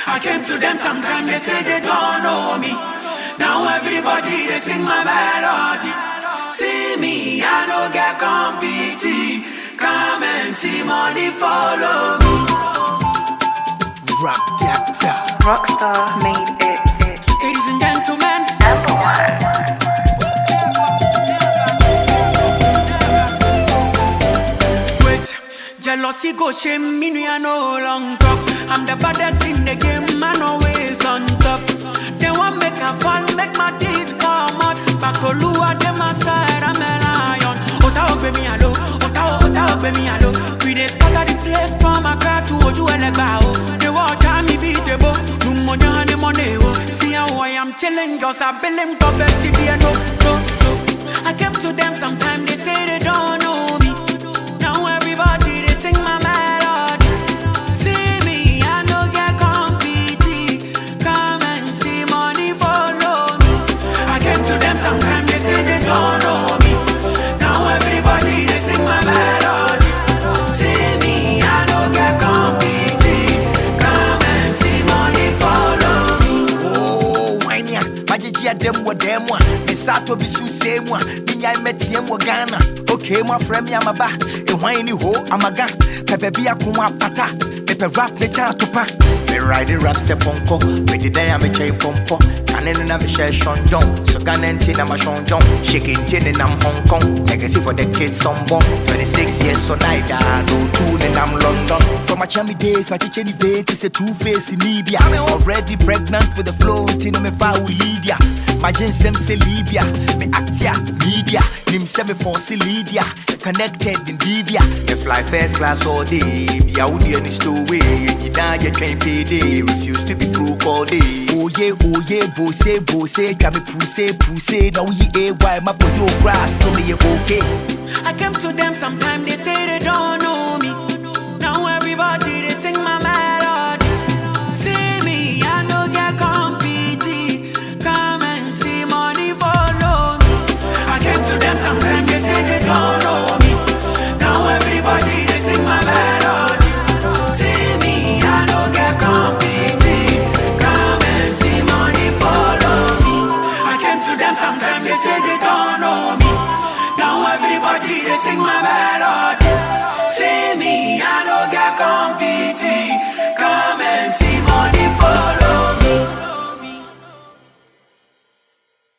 I came to them sometime, they say they don't know me. Now everybody, they sing my melody. See me, I don't get compete. Come and see money follow me. Rockstar made it. Ladies and gentlemen, wait, jealousy go shame me, I no long talk. I'm the baddest in the game, man always on top. They want make a fall, make my teeth come out. Back to Lua, them aside, I'm a lion. Ota ope me alo, ota ope me alo. We dey scatter the place from a car to Oju Elegbao. They watch me beat the boat, no money, see how I am chilling, just a billion top no. I came to them sometime, they say they don't know me. Now everybody, they sing my melody. See me, I no get compete. Come and see money follow me. I came to them sometime, they say they don't know me. Now everybody, they sing my melody. See me, I no get compete. Come and see money follow me. Oh, why ya? Majiji dem wo dem wa. Misato bisu same one. Minya metiem wo Ghana. Okay, my friend me amaba. E wine ni ho amaga. Pepe bia kuma pata. Pepe rap me cha topa. Me ride rap se ponko. Me di dan ya me chai pompo. Kanen na me share Sean John. So Ghana na ma Sean John. Shaking chin in am Hong Kong. Legacy for the kids some bomb. 26 years so neither. No two in am London. From my chummy days, my chichen event is a two-face in Libya. I'm already pregnant with the flow. Tino me fa with Lydia. My ginsem say Libya. Me actia media. Nim se me force Lydia. Connected in Divya. Me fly first class all day. Be out there in the stowaway. You die, you can't pay day. Refuse to be broke all day. Oh yeah, bose. Can me puse. Now we AY, my boy, yo grass. So me okay. I came to them sometime, they say they don't know me. Now everybody, they sing my melody. See me, I no get compete. Come and see money follow me. I came to them sometime, they say they don't know me. Now everybody, they sing my melody. See me, I no get compete. Come and see money follow me. I came to them sometime, they say they don't know me. Now everybody, they sing my melody.